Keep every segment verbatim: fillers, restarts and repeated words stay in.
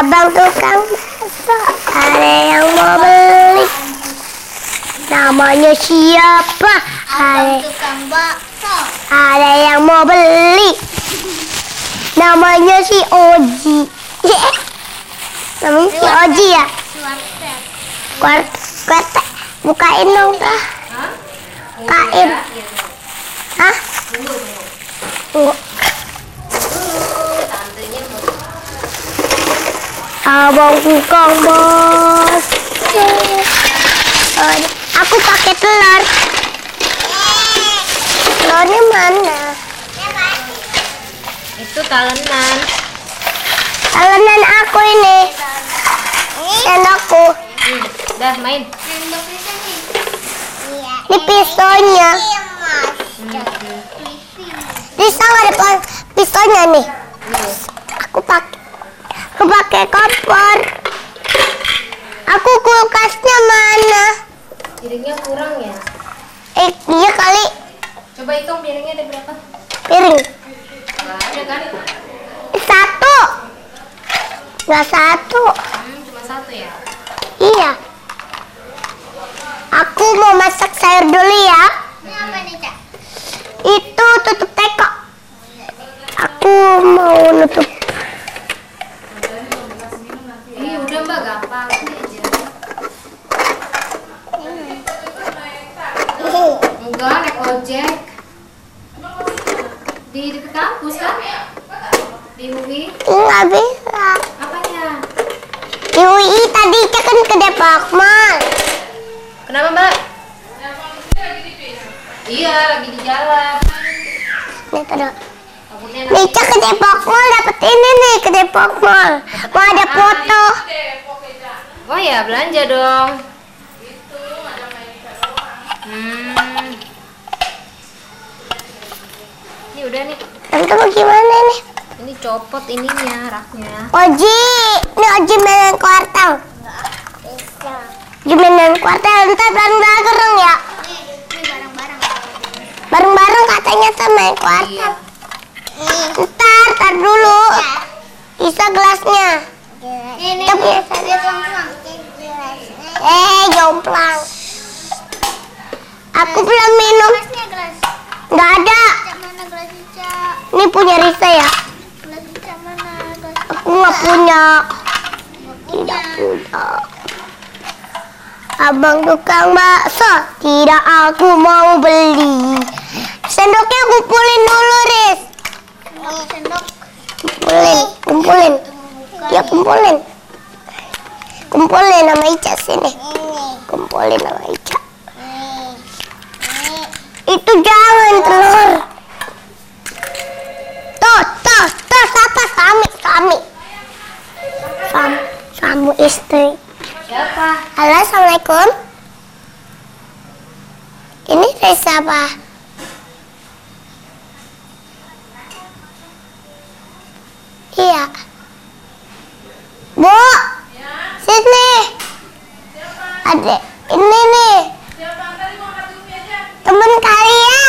Abang tukang bakso, ada yang mau beli. Namanya siapa? Abang tukang bakso. Ada yang mau beli. Namanya si Oji. Namanya si Oji ya? Warteg. Warteg. Bukain dong kah? Bukain. Hah? Tunggu. Abang tukang bakso. Aku pakai telur. Telurnya mana? Itu talenan. Talenan aku ini. Sendokku. Hmm, dah main. Ini pisaunya. Pisau ada pisaunya nih. Aku pakai. Aku pakai kompor. Aku kulkasnya mana? Piringnya kurang ya? Eh, iya kali. Coba hitung piringnya ada berapa? Piring. Nggak ada kan? Satu. Nggak satu. Hmm, cuma satu ya? Iya. Aku mau masak sayur dulu ya. Ini apa nih, Cak? Itu tutup teko. Aku mau nutup. Ih, udah mbak, gampang. Ini aja. Enggak, naik ojek. Di dekat kampus kan? Di U I. Nggak bisa. Apanya? Di U I tadi Cak kan ke Depok Mall. Kenapa mbak? Iya, lagi di jalan. Nih taruh. Takutnya Nih nanti. Cak ke Depok Mall dapet ini nih ke Depok Mall. Mau ada foto. Oh ya, belanja dong. Hmm. Ini udah nih. Tante mau gimana nih? Ini copot ininya, raknya. Oji, ini Oji mainan kuartal. Bisa. Oji mainan kuartal, ntar bareng-bareng ya. Nih, ini barang-barang. Bareng-bareng katanya tuh main kuartal. Iya. Ntar, ntar dulu. Bisa gelasnya. Ini Kita punya dia tuang-tuang. Eh, jomplang. Aku belum minum. Gelasnya gelas. Nggak ada. Cak mana gelas Cak? Ini punya Risa ya. Gelas Cak mana? Gelas Aku nggak punya. Tidak punya. Abang tukang bakso, tidak aku mau beli. Sendoknya kumpulin dulu, Riz. sendok sendok. Kumpulin, kumpulin. Ya kumpulin. Kumpulin sama Ica sini. Kumpulin sama Ica. Itu jangan telur. Tuh, tuh, tuh, siapa? Sami, Sami. Sam, Samu istri. Siapa? Halo, assalamualaikum. Ini dari siapa? Iya. Bu, sini. Adek, ini nih. Temen kalian.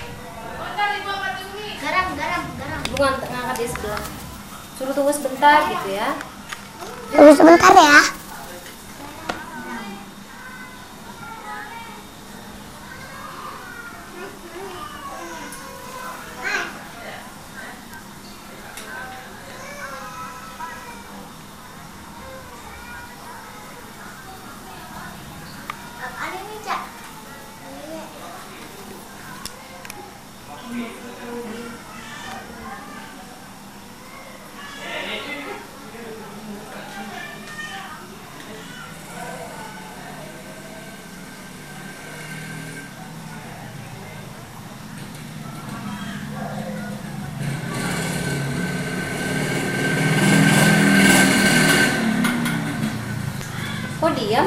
Garam, garam, garam. Bukan ngangkat di sebelah. Suruh tunggu sebentar gitu ya. Tunggu sebentar ya. Ada nih, Cak. Kok diam?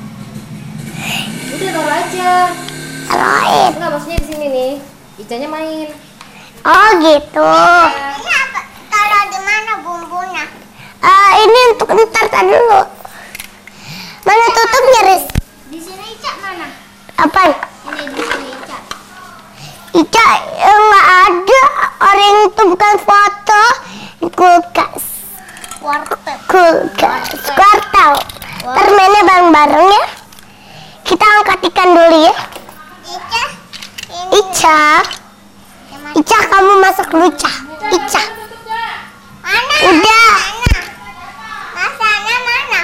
Udah taruh aja. Taruhin. Enggak, maksudnya di sini nih. Icanya main. Oh gitu. Ini apa? Taruh di mana bumbunya? Eh, ini untuk ntar tadi dulu. Mana tutupnya, Riz? Di sini Cak mana? Apa? Ini di sini Cak. Ica eh, nggak ada. Orang itu bukan foto di kulkas. Warteg. kulkas, kuartal. Ntar mainnya bareng-bareng ya. Kita angkat ikan dulu ya. Ica. Ica, Ica kamu masak dulu, Ica. Ica. Mana? Udah. Mana? Masana mana?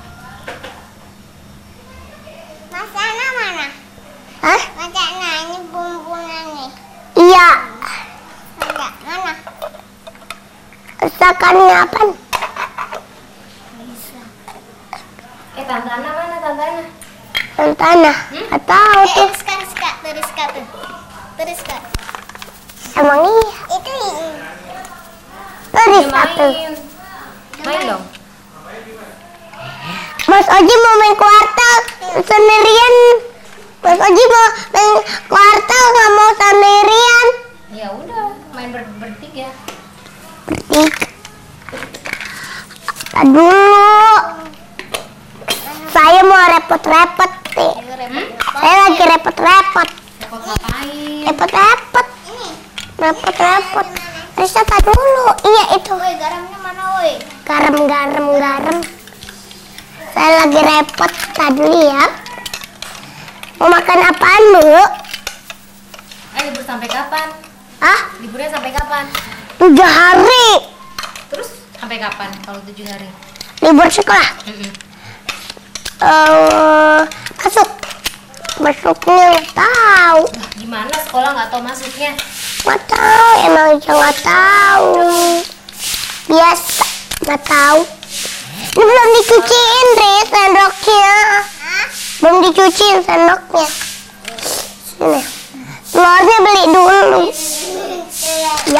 Masana mana? Hah? Masana ini bumbunya nih. Iya. Ada mana? Masakannya apa? Eh, Tante Ana mana, Tante Ana? Tantanah. Hmm? Gak tahu Eh, tuh. Rizka, Rizka, tuh Rizka tuh. Tuh Rizka. Emang iya. Itu ini. Tuh Ya, satu. main. Main dong. Mas Oji mau main kuartal sendirian. Mas Oji mau main kuartal nggak mau sendirian. Ya udah, main ber bertiga. Bertiga. Tadi dulu. Saya mau repot-repot nih. Hmm? Saya lagi repot-repot. Repot ngapain? Repot-repot. Ini. Repot-repot. Risa tadi dulu. Iya itu. Woi, garamnya mana woi? Garam, garam, garam. Saya lagi repot tadi ya. Mau makan apaan, Bu? Eh, libur sampai kapan? Ah, Liburnya sampai kapan? tujuh hari. Terus sampai kapan kalau tujuh hari? Libur sekolah. Mm-mm. Eh, masuk. Masuknya nggak tahu. Gimana sekolah nggak tahu masuknya? Nggak tahu, emang aja nggak tahu. Biasa, nggak tahu. Ini belum dicuciin, Riz, sendoknya. Belum dicuciin sendoknya. Sini. Telurnya beli dulu. Ya.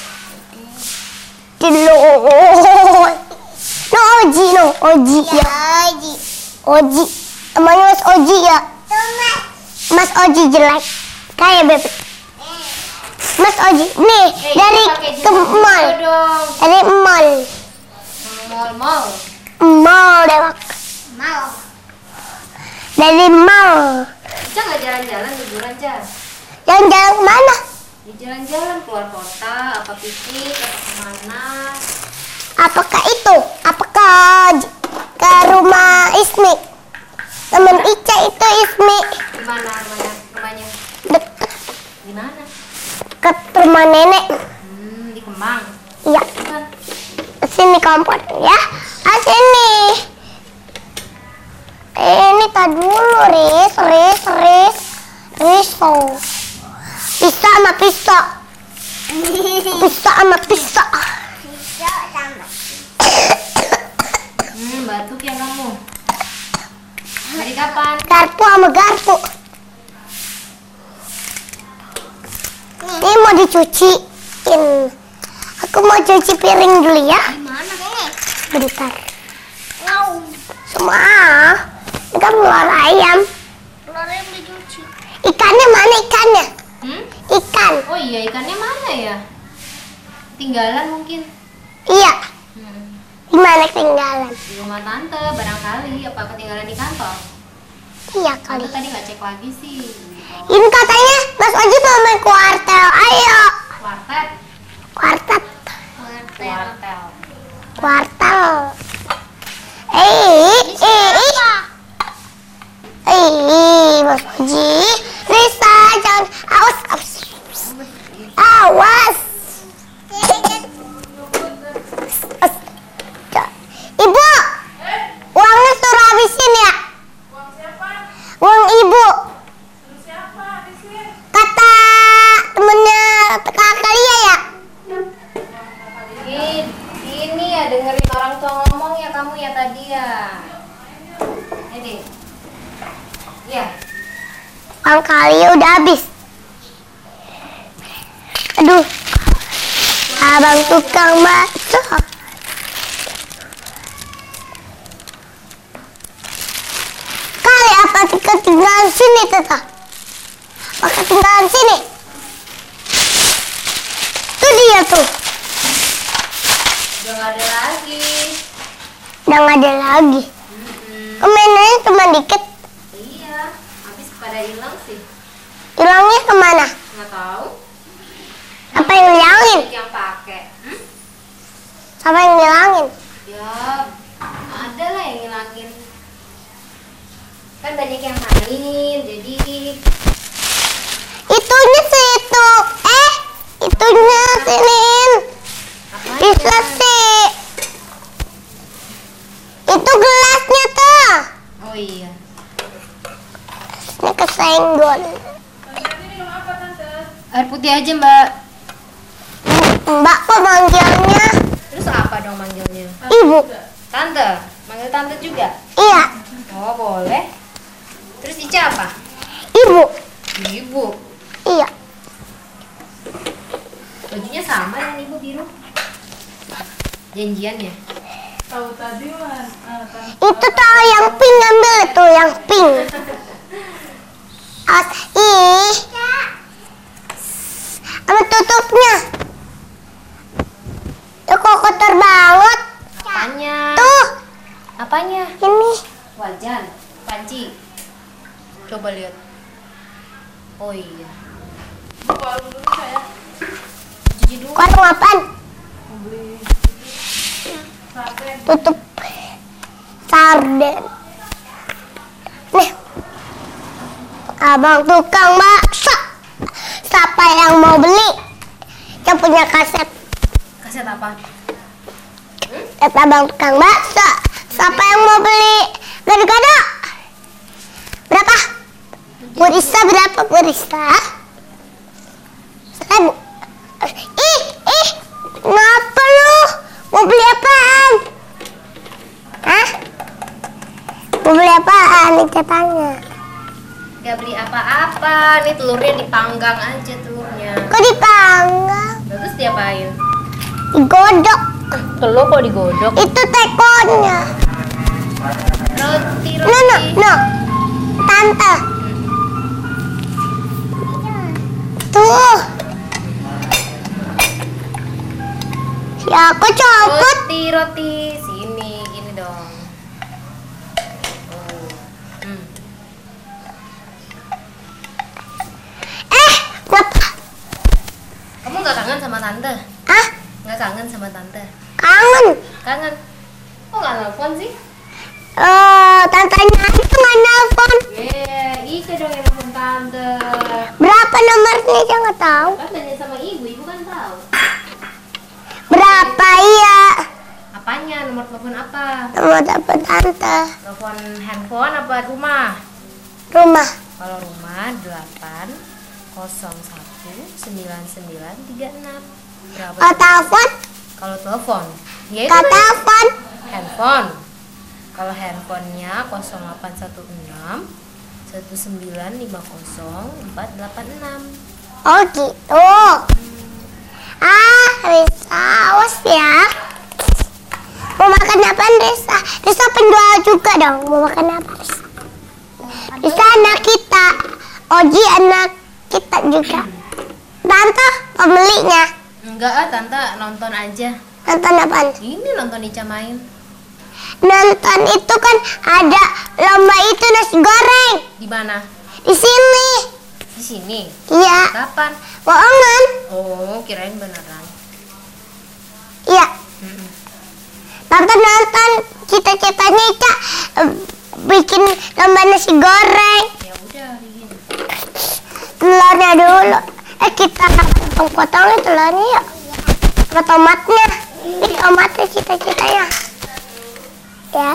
Telur. No Oji, no Oji ya. Oji. Oji. Namanya Mas Oji ya. Tomat. Mas Oji jelek. Kayak bebek. Mas Oji, nih Eh, dari ini pakai ke jenis mall. gitu dong. Dari mall. Mall-mall. Mall dewak. Mau. Dari mall. Ica nggak jalan-jalan liburan, Ca? Jalan-jalan kemana? Ya jalan-jalan keluar kota, apa piknik, apa kemana? Apakah itu? Apakah j- ke rumah Ismi? Temen Ica itu Ismi. Di mana rumahnya? Rumahnya Deket di mana? deket rumah nenek. Hmm, di Kemang. Iya. Bukan. Sini kompor ya. Ah sini. Ini tadi dulu, Riz, Riz, Riz, Riso. Pisah sama pisah. Pisah sama pisah. Bisa sama. Hmm, batuk ya kamu. Dari kapan? Garpu sama garpu. Ini mau dicuciin. Aku mau cuci piring dulu ya. Di mana? Bentar. Mau. Semua. Ini kan telur ayam. Telurnya dicuci. Ikannya mana ikannya? Hmm? Ikan. Oh iya, ikannya mana ya? Tinggalan mungkin. Iya. Hmm. Di mana ketinggalan? Di rumah tante barangkali, apa ketinggalan di kantor? Iya kali. Tante tadi nggak cek lagi sih. Ini katanya Mas Oji mau main kuartel. Ayo. Kuartet. Kuartet. Kuartel. Kuartel. Eh, eh, eh. Eh, Mas Oji. Risa, jangan. Awas, awas. Awas. Awas. Ibu, uangnya suruh habisin ya? Uang ibu. Kata temennya kakak Lia ya? Ini, ini ya dengerin orang tua ngomong ya kamu ya tadi ya. Ini. Ya. Uang kali udah habis. Aduh. Abang tukang bakso. Kali apa ketinggalan sini tetap? Apa ketinggalan sini? Tuh dia tuh. Udah nggak ada lagi. Udah nggak ada lagi. Mm-mm. Kemainannya cuma dikit. Iya, habis pada hilang sih. Hilangnya kemana? Nggak tahu. Apa yang ngilangin? Yang pakai. Hmm? Siapa yang ngilangin? Ya Ya, ada lah yang ngilangin. Kan banyak yang main, jadi Itunya sih itu. Eh, itunya sinin. apanya? Bisa sih. Itu gelasnya tuh. Oh iya. Ini kesenggol. Air putih aja, Mbak. Mbak kok manggilnya Terus apa dong manggilnya? ibu? Tante. Manggil tante juga? Iya, Oh, boleh. Terus Ica apa? ibu. Ibu. Iya. Bajunya sama dengan ibu biru. Janjian ya? Tahu tadi mah ah, kan. Itu tahu yang pink, ambil tuh yang pink. As ih. Sama tutupnya. Tuh kok kotor banget. Apanya? Tuh, Apanya? ini. Wajan, panci. Coba lihat. Oh iya. Buka dulu saya Cuci dulu. Warung apaan? mau beli sarden. Tutup sarden. Nih, abang tukang bakso. Siapa yang mau beli? Yang punya kaset. Kaset apa? Kata abang tukang bakso. Siapa yang mau beli? Gado-gado. Berapa? Purisa berapa Purisa? Seribu. Ih, ih. Ngapa lu? Mau beli apaan? Hah? Mau beli apaan nih katanya? Gak beli apa-apa. Nih telurnya dipanggang aja telurnya. Kok dipanggang? Terus diapain? Digodok. Telur kok digodok? Itu tekonya. Roti, No, no, roti. no. Tante. Tuh. Ya aku copot. Roti, roti. Sini, gini dong. Oh. Hmm. Eh, ngapa? Kamu gak kangen sama tante? Ah, Gak kangen sama tante? kangen. Kangen? Kok gak nelfon sih? Eh, tantenya itu nggak nelfon. Yeah, Ika dong yang nelfon tante. Berapa nomornya saya nggak tahu. Kan tanya sama ibu, ibu kan tahu. Berapa iya? Apanya? Nomor telepon apa? Nomor telepon tante. Telepon handphone apa rumah? Rumah. Kalau rumah delapan nol satu sembilan sembilan tiga enam. Berapa? Kalau telepon, Kalau telepon? Ya itu kalau kan telepon. handphone. Kalau handphonenya nol delapan satu enam satu sembilan lima nol empat delapan enam. Oh gitu. Ah, Risa, awas ya. Mau makan apa Risa? Risa penjual juga dong. Mau makan apa Risa? Risa anak kita. Oji anak kita juga. Tante pembelinya. Enggak ah, tante nonton aja. Nonton apaan? Ini nonton Ica main. Nonton itu kan ada lomba itu nasi goreng Di mana? di sini. Di sini. Iya, Kapan? bohongan. Oh, kirain beneran. Iya, Mm-mm. Tante nonton cita-citanya Ica eh, bikin lomba nasi goreng. Ya udah, bikin. Telurnya dulu. Eh kita potong-potongin telurnya ya. Sama tomatnya. Ini tomatnya cita-citanya. Ya.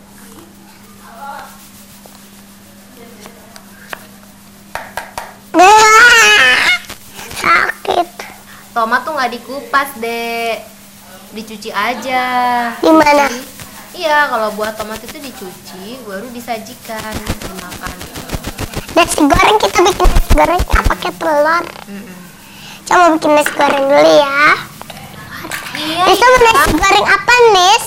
Ah, sakit. Tomat tuh nggak dikupas, Dek. Dicuci aja. Gimana? Iya, kalau buah tomat itu dicuci baru disajikan, dimakan. Nasi goreng kita bikin nasi goreng nggak pakai telur. Mm-mm. Coba bikin nasi goreng dulu ya. Iya. Bisa mau iya. nasi goreng apa Nis?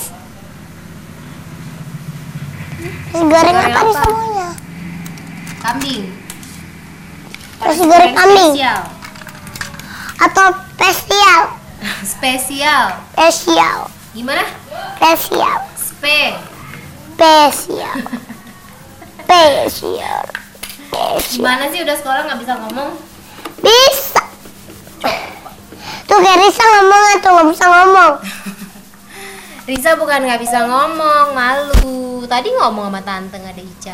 Nasi goreng goreng apa nih apa? semuanya? Kambing. Nasi goreng kambing. Spesial. Atau spesial? Spesial. Spesial. Gimana? Spesial. Spe. Spesial. Spesial. Spesial. Gimana sih udah sekolah nggak bisa ngomong? Bisa. Tuh kayak Risa ngomong tuh nggak bisa ngomong. Risa bukan nggak bisa ngomong, malu. Tadi ngomong sama tante nggak ada Ica.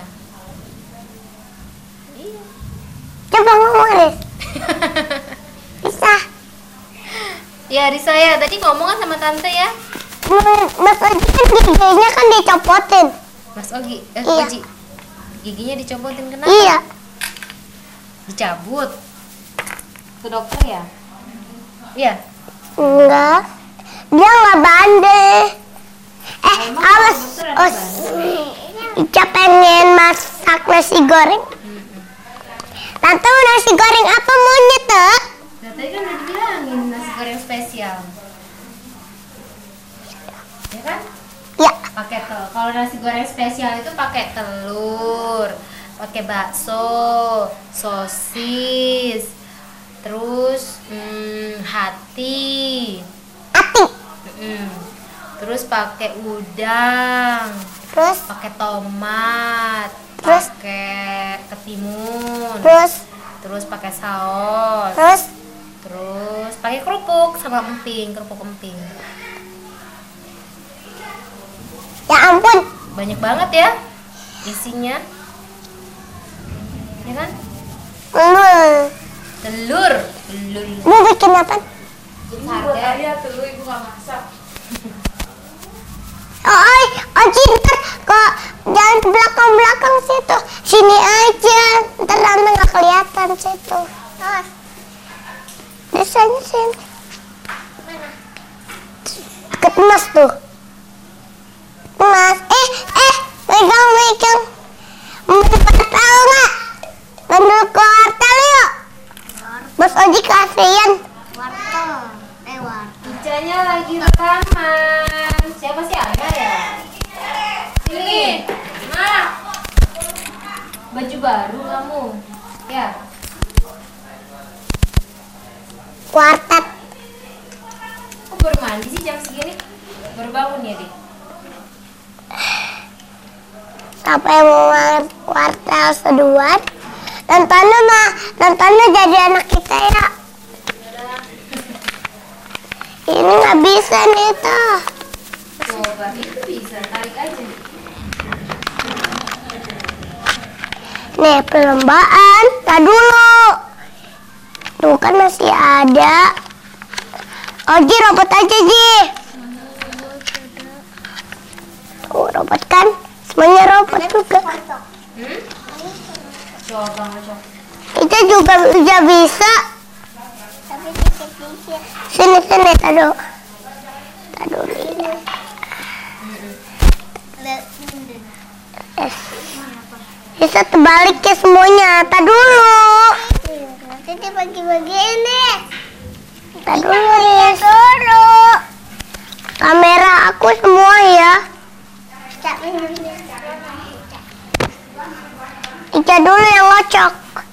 Iya. Coba ngomong deh. Bisa. Ya Risa ya, tadi ngomong kan sama tante ya. Hmm, Mas Oji kan giginya kan dicopotin. Mas Ogi, eh Iya. Oji. Giginya dicopotin kenapa? Iya. Dicabut. Ke dokter ya? Iya. Enggak. Dia nggak bandel. Eh, Emang awas. dokter ada Os. Ica pengen masak nasi goreng. Tante mau nasi goreng apa maunya tuh? Nah, tadi kan udah dibilangin nasi goreng spesial. Ya kan? Ya. Pakai telur. Kalau nasi goreng spesial itu pakai telur, pakai bakso, sosis, terus hmm, hati, Ati. mm, terus pakai udang, Terus, pakai tomat, Terus? pakai ketimun, terus, terus pakai saus, terus. terus pakai kerupuk sama emping, kerupuk emping. Ya ampun. Banyak banget ya isinya, ya kan? Telur. Telur, telur. Mau bikin apa? Ini buat ayah tuh, ibu nggak masak. Oh, oi, Oji ntar kok jangan ke belakang-belakang situ. Sini aja. Ntar tante nggak kelihatan situ. Awas. Biasanya sini. Mana? Deket Mas tuh. Mas, eh, eh, megang, megang. Mau tahu nggak? Bandul ke wartel yuk. Bos Oji kasihan. Wartel. Eh wartel. Icanya lagi rekaman. Siapa sih Anda ya? Sini, mana? Baju baru kamu? Ya. Kuartet. Kok baru mandi sih jam segini? Baru bangun ya, Dik? Sampai mau kuartel seduan. Nontonnya mah, nontonnya jadi anak kita ya. Ini nggak bisa nih tuh. Coba, itu bisa. Tarik aja. Nih perlombaan, tak dulu. Tuh kan masih ada. Oji robot aja Ji. Tuh robot kan, semuanya robot juga. Hmm? Coba, ngocok. Itu juga udah bisa. Tapi dikit-dikit. Sini sini, tadu. Tadu ini. Lihat ini. Eh, bisa terbalik ya semuanya. Tak dulu. Nanti dibagi-bagi ini. Tak dulu Riz. Kamera aku semua ya. Cak ini. Ica dulu yang ngocok.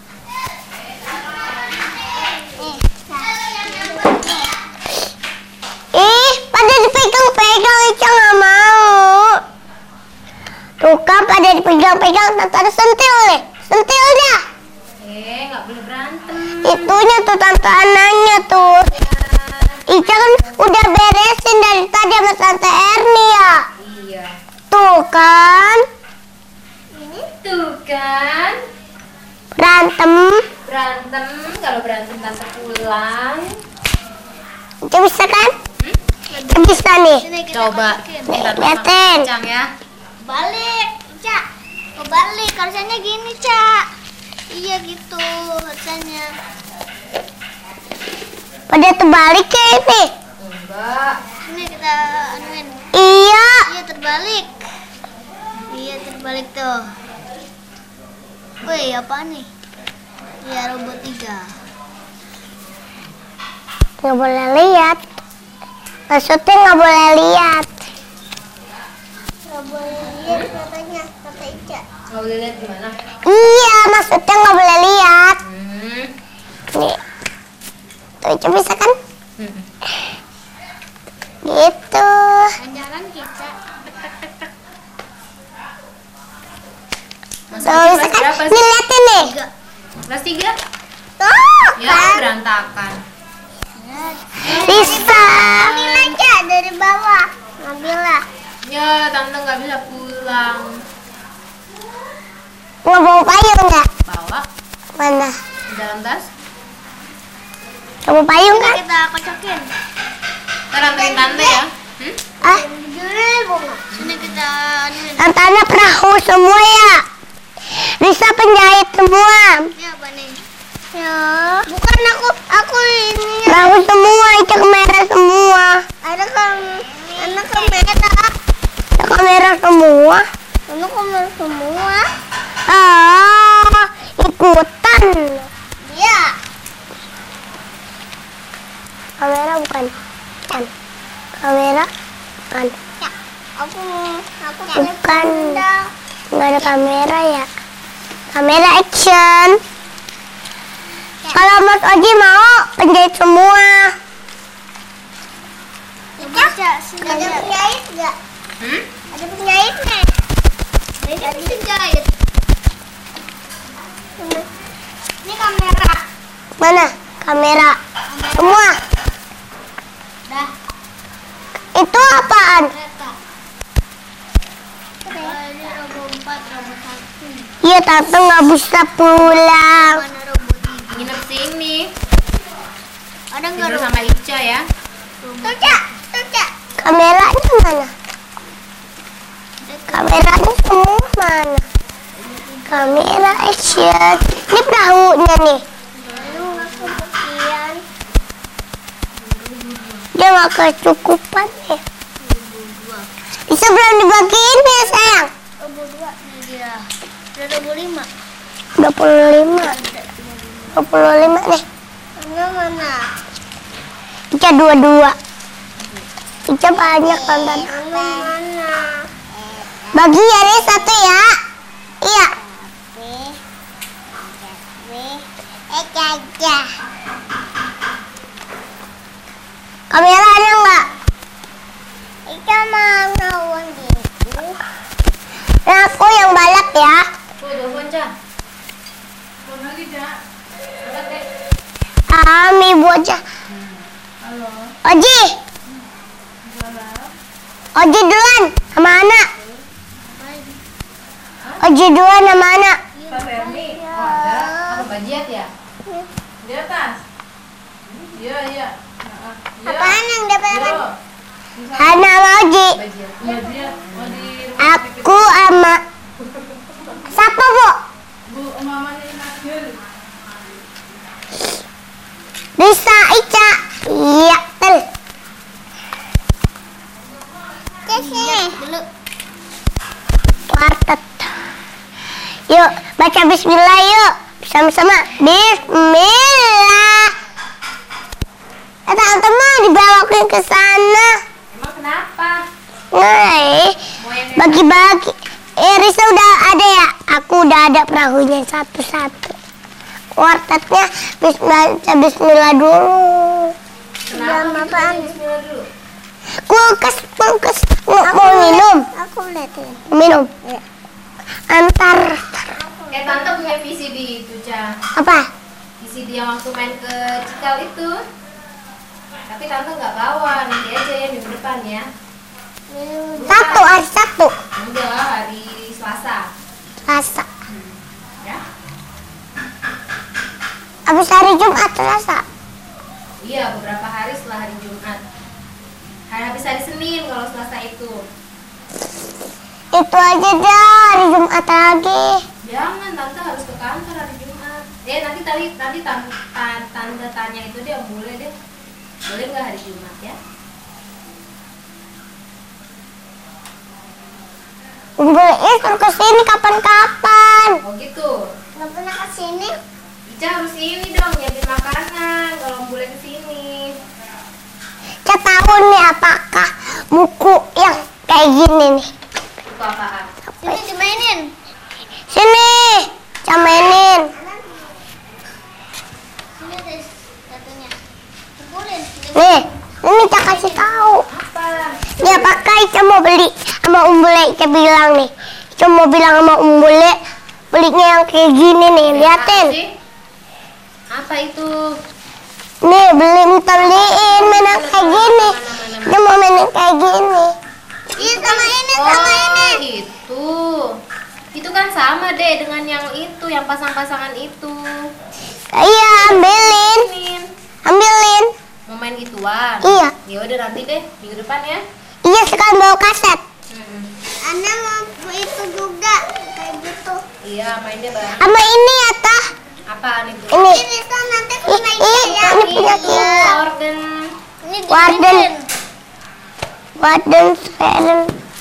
Ih, pada dipegang-pegang, Ica nggak mau. Tuh kan pada dipegang-pegang, tante ada sentil nih. Sentil dah. Eh, nggak boleh berantem. Itunya tuh tante anaknya tuh. Ica kan udah beresin dari tadi sama tante Erni ya. Iya. Tuh kan, Tuh kan. berantem. Berantem, kalau berantem tante pulang. Ica bisa kan? Ica bisa nih. Sini kita Coba. masukin. Nih, Ntar liatin. Cang ya. Balik, Cak. Kebalik, harusnya gini, Cak. Iya gitu, harusnya. Pada terbalik ya ini. Enggak. Ini kita anuin. Iya. Iya terbalik. Iya terbalik tuh. Wih, apa nih? Iya robot tiga. Nggak boleh lihat. Maksudnya nggak boleh lihat. Gak boleh lihat katanya, kata Ica. Nggak boleh lihat gimana? Iya, maksudnya nggak boleh lihat. Hmm. Nih, tuh Ica bisa kan? Hmm. Gitu. Jalan kita. Mas Tuh Oji bisa kelas kan? berapa Nih sih? liatin nih. Tiga. Kelas tiga? Tuh Ya, kan? berantakan. Bisa. Ambil aja dari bawah. Ambillah. Ya, tante nggak bisa pulang. Mau bawa payung nggak? Bawa Mana? di dalam tas. Kamu payung kan? Kita kocokin. Ntar anterin tante ya. Hmm? Ah, Sini kita anuin. Tantanya perahu semua ya. Bisa penjahit semua. Ini apa nih? Ya. Bukan aku, aku ini. Perahu semua, itu kamera semua. Ada kan, anak kamera. Itu kamera semua. Anak kamera semua. Ah, ikutan. Iya. Kamera bukan. Kan. Kamera bukan. Ya. Aku, aku Bukan. benda. Nggak ada kamera ya. Kamera action. Kalau Mas Oji mau penjahit semua. Baca, sini ada penjahit nggak? Hmm? Ada penjahitnya. Ini penjahit. Ini kamera. Mana? Kamera. Semua. Dah. Itu apaan? Kereta. Ini robot empat, robot satu. Iya, tante nggak bisa pulang. Mana robot tiga? Nginep sini. Ada nggak Tidur robot? sama Ica ya. Tuca, tuca. Kameranya mana? Kameranya semua mana? Kamera action. Ini perahunya nih. Lalu aku bagian. Dia nggak kecukupan nih. Bisa belum dibagiin ya sayang? Robot dua nih dia. Ada robot lima. dua puluh lima. dua puluh lima nih. Mana mana? Ica dua-dua. Ica banyak tonton. Mana? Bagi ya nih satu ya. Iya. Eh aja. Kameranya enggak? Ica mau ngawang gitu. Nah, aku yang balap ya. Tuh, telepon Ca. Kami bocah. Halo. Oji. Oji duluan sama anak. Oji duluan sama anak. Pak Fermi, oh ada. Apa bajiat ya? Di atas. Iya, iya. Nah, iya. Apaan yang dapat? Yo. Hana sama Oji. Bajiat. Iya, dia. Oh, di Aku sama siapa bu? Bu Mama ini Nabil. Risa Ica. Iya tel. Ke sini. Dulu. Wartet. Yuk baca Bismillah yuk. Sama-sama. Bismillah. Eh, tante mah dibelokin ke sana. Emang kenapa? Ngai. Mau yang kayak Bagi-bagi. Eh, Risa udah ada ya? Aku udah ada perahunya satu-satu. Wartetnya Bismillah, Bismillah dulu. kenapa? apaan? Bismillah dulu. Kulkas, kulkas. Mau, mau minum? Aku liatin. Minum. Antar. Eh, tante punya V C D itu, Ca. Apa? V C D yang waktu main ke Cikal itu. Tapi tante nggak bawa, nanti aja ya minggu depan ya. Satu, hari Sabtu. Enggak, hari Selasa. Selasa. Ya? Habis hari Jumat, Selasa. Iya, beberapa hari setelah hari Jumat. Hari habis hari Senin kalau Selasa itu. Itu aja dah, hari Jumat lagi. Jangan, tante harus ke kantor hari Jumat. Eh, nanti tadi nanti tante, tante tanya itu dia boleh deh. Boleh nggak hari Jumat ya? Boleh suruh kesini kapan-kapan. Oh gitu. Nggak pernah kesini. Ica harus ini dong, nyiapin makanan kalau boleh kesini. Saya tahu nih apakah buku yang kayak gini nih. Itu apaan? Sini dimainin. Sini, saya mainin. Sini tes satunya. Kumpulin. Nih, ini saya kasih tahu. Apa? Ya pakai saya mau beli sama Om Bule, saya bilang nih. Saya mau bilang sama Om Bule belinya yang kayak gini nih, liatin. Apa sih? Apa itu? Nih beli minta beliin mainan kayak gini. Dia mau mainin kayak gini. Iya sama ini, Oh, sama ini. itu. Itu kan sama deh dengan yang itu, yang pasang-pasangan itu. Iya, ambilin. Min, Ambilin. mau main gituan? Iya. Ya udah nanti deh minggu depan ya. Iya, sekarang bawa kaset. Mm-mm. Anda mau itu juga kayak gitu. Iya, mainnya bareng. Sama ini ya, Tah. Apaan itu? Ini. Bisa nanti Ih, main ih, ya. ini punya Itu kita. Orden. Ini Warden. dimainin. Warden film.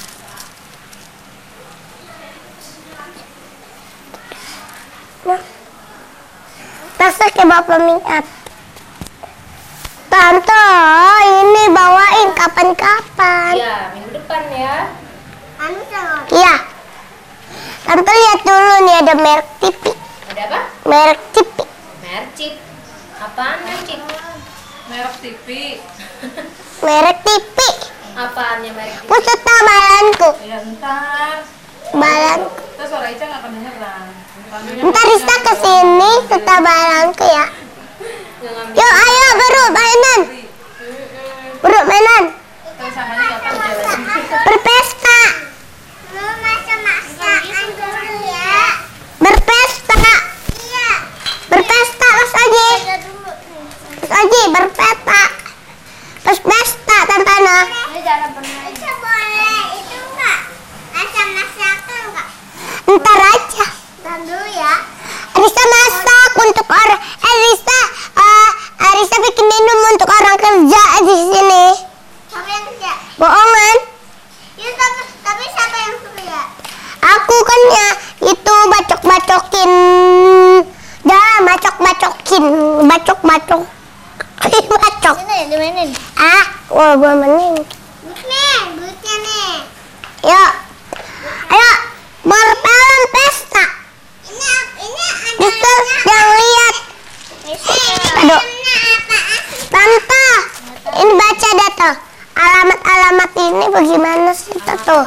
Nah. Masa ke bapak minat. Tante, ini bawain kapan-kapan. Iya, minggu depan ya. Anu jangan. Iya. Tante lihat dulu nih ada merek T V. Ada apa? Merek T V. Mercip. Apaan mercip? Merek T V. Merek T V. Apaannya merek itu? Peserta balanku. Ya ntar. Balan. Terus suara Ica nggak kedengeran. Ntar Rista kesini serta balanku ya. Nggak ngambil. Yuk ayo buru mainan. Buru mainan. Terus samanya nggak tahu jalan. Berpesta. Mau masak-masakan dulu ya. Berpesta. Iya. Berpesta Mas Aji. Ada dulu. Mas Aji berpesta. Berpesta Tantana. Ini jangan pernah. Bisa boleh itu enggak? Masak-masakan enggak? Ntar aja. Dan dulu ya. Risa masak untuk orang. Eh Risa, uh, Risa bikin minum untuk orang kerja di sini. Siapa yang kerja? Bohongan. Ya tapi, tapi siapa yang kerja? Aku kan ya itu bacok-bacokin. Dah bacok-bacokin, bacok-bacok. Bacok. Ini dimainin. Ah, wah gua mening. Nih, duitnya nih. Yuk. Ayo, berpelan pesta. Ini ini Mister, jangan lihat. Aduh. Tante, ini baca data. Alamat-alamat ini bagaimana sih tuh?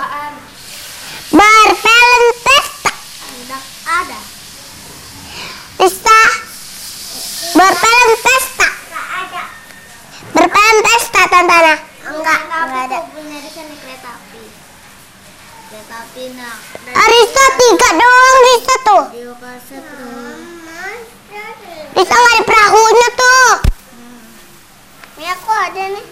Berpelan pesta. Tidak ada. Bisa. Berpelan pesta. Tidak ada. Berpelan pesta, Tantana. Enggak, enggak ada. Punya di sana kereta api. Kereta api nak. Risa tiga doang, Risa tuh. Dia kaset tuh. Risa nggak ada perahunya tuh. Ini aku ada nih.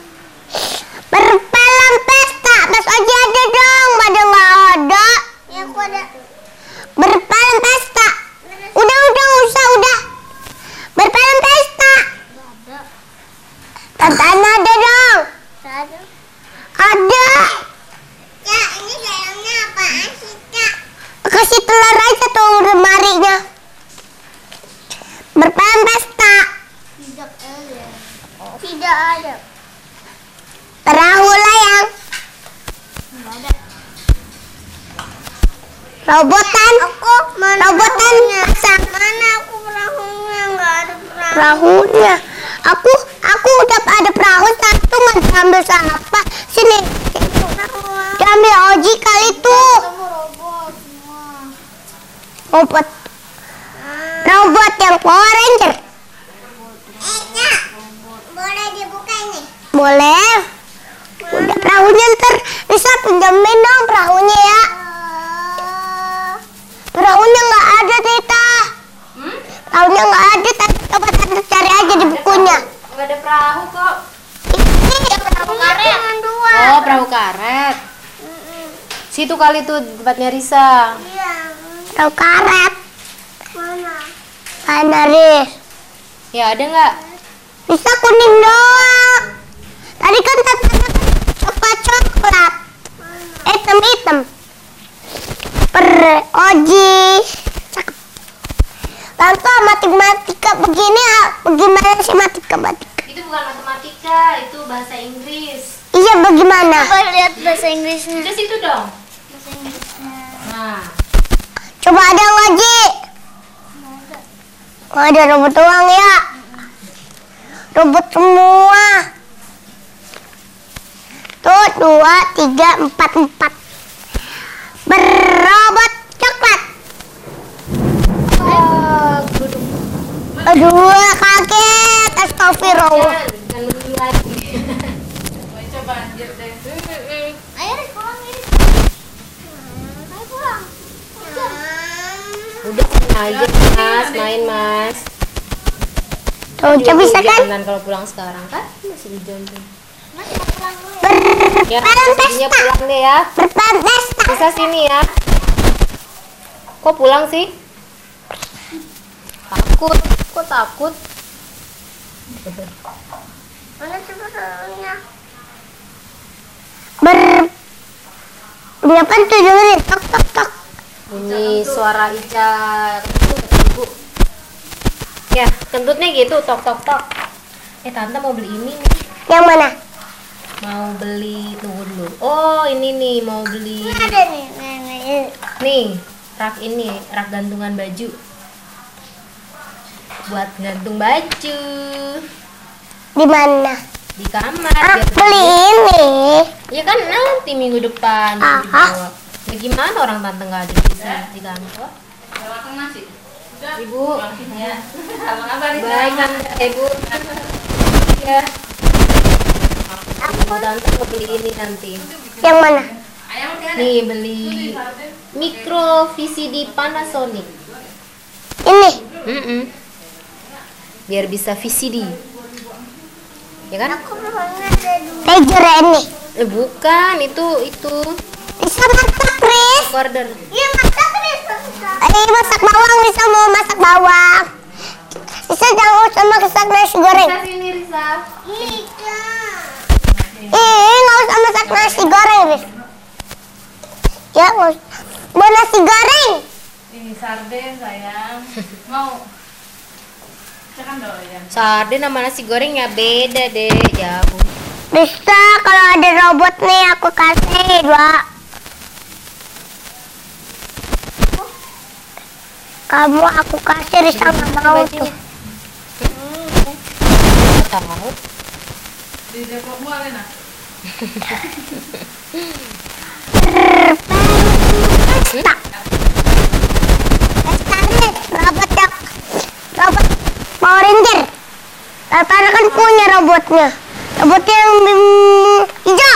Berpelan pesta, Mas Oji ada dong, pada nggak ada. Ini aku ada. Berpelan pesta. Udah, udah, usah, udah. Berpelan pesta. Enggak ada. Tantana ada dong. Enggak ada. Ada. Ya, ini dalamnya apaan sih, Kak? Kasih telur aja tuh lemarinya. Berpelan pesta. Tidak ada. Tidak ada. Perahu layang. Enggak ada. Robotan. Aku mana Robotan pasang. Mana aku perahunya? Enggak ada perahu. Perahunya. Aku, aku udah ada perahu satu nggak diambil siapa? Sini. Diambil Oji kali tuh. Kamu robot semua. Robot. Robot yang Power Ranger. Eh, Kak. Boleh dibuka ini? Boleh. Udah perahunya ntar bisa pinjamin dong perahunya ya. Oh. Perahunya nggak ada Tita. Hmm? Perahunya nggak ada. Tante coba tante cari aja di bukunya. Nggak ada perahu kok. Ini Perahu karet. Cuma dua. Oh, perahu karet. Situ kali tuh tempatnya Risa. Iya. perahu karet. Mana? Mana Riz? Ya ada nggak? Bisa kuning doang. Tadi kan tante coklat coklat. Hitam hitam. Per Oji. Cakep. Tante matematika begini ah, bagaimana sih matematika? Itu bukan matematika, itu bahasa Inggris. Iya bagaimana? Coba lihat bahasa Inggrisnya. Ke situ dong. Bahasa Inggrisnya. Nah, Coba ada nggak Ji? Nggak ada robot doang ya. Robot semua. Tuh dua tiga empat empat. Berobot coklat. oh, duduk. Aduh kaget. Astagfirullah. Jangan, jangan begini lagi. Ica banjir deh. Ayo pulang ya. aja mas, main mas. Tuh, Ica bisa kan? Hujanan kalau pulang sekarang kan masih hujan tuh. Mas mau pulang dulu ya. Ya, Berpalan jadinya pesta. pulang deh ya. Berpalan pesta. Bisa sini ya. Kok pulang sih? Takut, kok takut? Mana coba dulunya? Ber Berapa tuh dengerin? Tok tok tok. Bunyi suara Ica. Ibu. Ya, kentutnya gitu, tok tok tok. Eh, tante mau beli ini nih. Yang mana? Mau beli, tunggu dulu. Oh, ini nih mau beli. Ada nih, nenek. Nih, rak ini, rak gantungan baju. Buat gantung baju Di mana? di kamar. Ah, biar- beli ini. Ya kan nanti minggu depan Ah, dibawa. Ya gimana orang tante nggak ada di sini di kantor? Makan nasi. Ibu, Ya. Abang apa nih? baik kan ibu? Ya. Ibu tante mau beli ini nanti. Yang mana? Ayam masih ada. Nih beli micro V C D Panasonic. Ini. Mm-mm. Biar bisa V C D. Ya kan? Aku belum ada dulu. Pager ini. Eh bukan, itu itu Bisa masak, Chris. order. Iya, masak nih, masak. Eh, masak bawang, bisa mau masak bawang. Bisa jangan usah masak nasi goreng. Sini Risa. Iya. Ih, nggak usah masak nasi goreng, Chris. Ya, nggak usah. Mau nasi goreng. Ini sarden sayang. Mau? Cekan dong ya. Sarden sama nasi goreng ya beda deh, jauh. Bisa, kalau ada robot nih aku kasih dua. Kamu aku kasih, Risa nggak mau tuh. Nggak tahu. Di Depok mu ada nah. Pesta. Pesta nih, robot yang robot Power Ranger. Karena kan punya robotnya. Robotnya yang mm, hijau.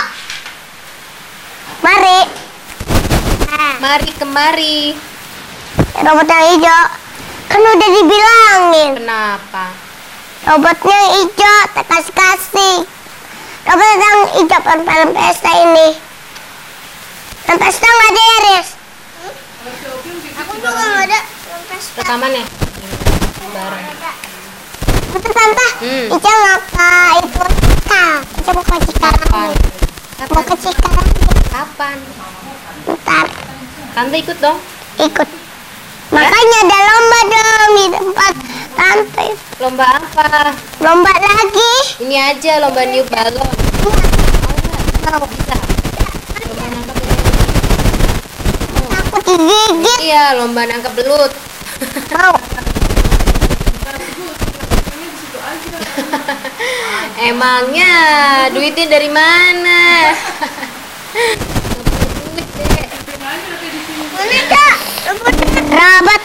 Mari. Nah, Mari kemari. robot yang hijau. Kan udah dibilangin. Kenapa? Robotnya yang hijau, tak kasih-kasih. Robot yang hijau film pesta ini. Film pesta nggak ada ya, Riz? Aku juga nggak ada. Sampai Rekaman ya? Bareng. Betul, Tante. Hmm. Ica mau ke itu Cikal. Ica mau ke Cikarang. Kapan? Mau ke Cikarang. Kapan? Ntar Tante ikut dong. ikut. Makanya ada lomba dong di tempat Tante. Lomba apa? Lomba lagi. Ini aja lomba niup balon. Mau. Bisa. Lomba nangkap Aku digigit. Iya, lomba nangkap belut. Mau. Emangnya duitnya dari mana? Duit deh. Mana Kak? Robot.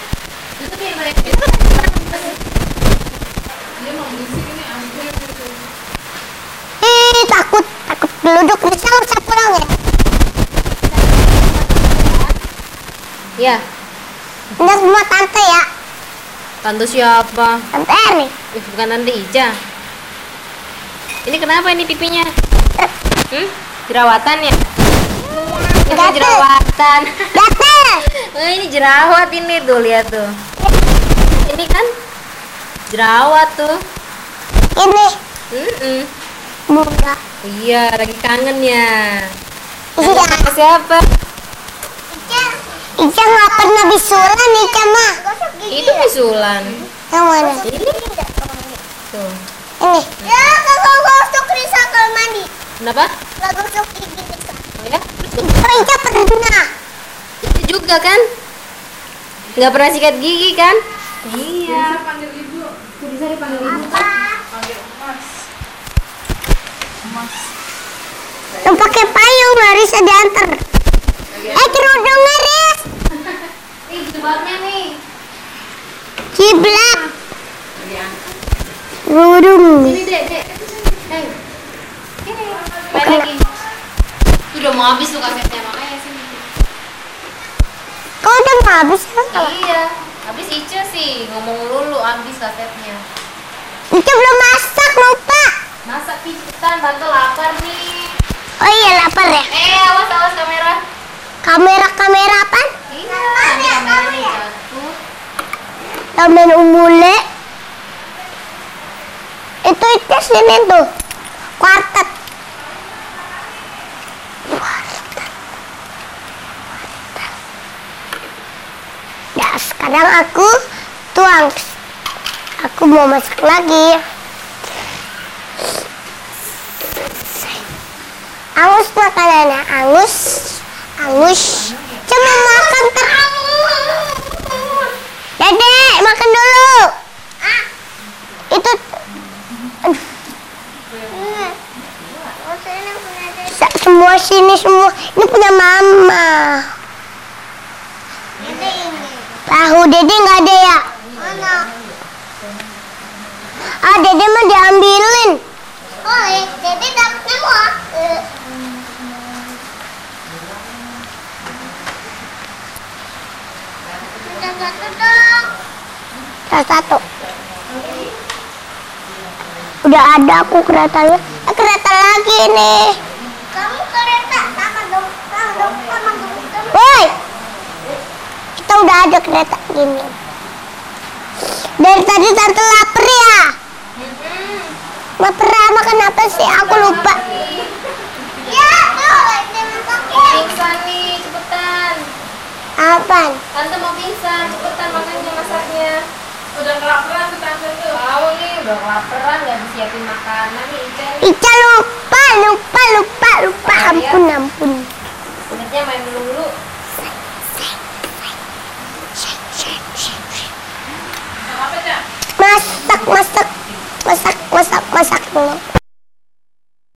Ih, takut. Takut geluduk. Bisa nggak usah pulang ya? Ya, Ini semua Tante ya. tante siapa? Tante Erni. Ih, bukan tante Ija. Ini kenapa ini pipinya? Hmm? Jerawatan ya? Ini Gatel. jerawatan. Gatel. Oh, ini jerawat ini tuh, lihat tuh. Ini kan jerawat tuh. Ini. Mm-mm. Bunga. Iya, lagi kangen ya. Iya. Sama siapa? Ica nggak pernah bisulan Ica mah. Itu bisulan. Yang mana? Ini tuh. Ini. Ya, kalau gosok Risa kalau mandi. Kenapa? Kalau gosok gigi Risa. Oh ya? Oh, Ica pernah. Itu juga kan? Nggak pernah sikat gigi kan? Iya. Panggil ibu. Bisa dipanggil ibu. Panggil emas. Emas. Yang pakai payung Larissa diantar. Eh, kerudungnya Riz. Nih, jilbabnya nih. Ciblat. Kerudung. Sini, Dek, Dek. Hei. Sini. Main lagi. Udah mau habis tuh kasetnya, makanya sini. Kau udah nggak habis kan? Iya. Habis Ica sih ngomong lulu habis kasetnya. Itu belum masak, lupa. Masak Pi, cepetan, Tante lapar nih. Oh iya, lapar ya. Eh, awas awas kamera. Kamera-kamera apa? Iya, nanti kameranya jatuh. Ramen umule. Itu itu sini tuh. Kuartet. Nah, sekarang aku tuang. Aku mau masak lagi. Angus makanannya, angus, angus. Cuma makan ter. Dedek, makan dulu. Itu. Aduh. Sa- Semua sini semua. Ini punya mama. Tahu Dede nggak ada ya? Mana? Ah, Dede mah diambilin. Oh, eh, Dede dapat semua. Eh, minta satu dong. Salah satu. Udah ada aku keretanya. Eh, kereta lagi nih. Kamu kereta sama dong, sama dong, sama dong. Woi, kita udah ada kereta gini. Dari tadi tante lapar ya. Lapar makan apa sih? Aku lupa. Ya, tuh, jangan pakai. Pingsan nih, cepetan. Apaan? Tante mau pingsan, cepetan makannya masaknya. Udah kelaparan tuh Tante tuh. Tahu nih, udah kelaparan nggak disiapin makanan nih Ica nih. Ica lupa, lupa, lupa, lupa. Ampun, ampun. Ingatnya main dulu dulu. Sama apa, Cak? Masak, masak, masak, masak, masak dulu.